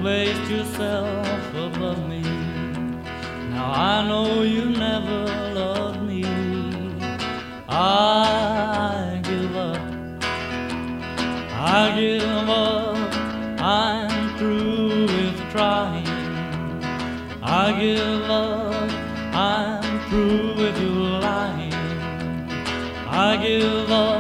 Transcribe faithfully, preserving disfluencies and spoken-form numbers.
placed yourself above me. Now I know you never loved me. I give up, I give up, I'm through with trying. I give up, I'm through with you lying. I give up.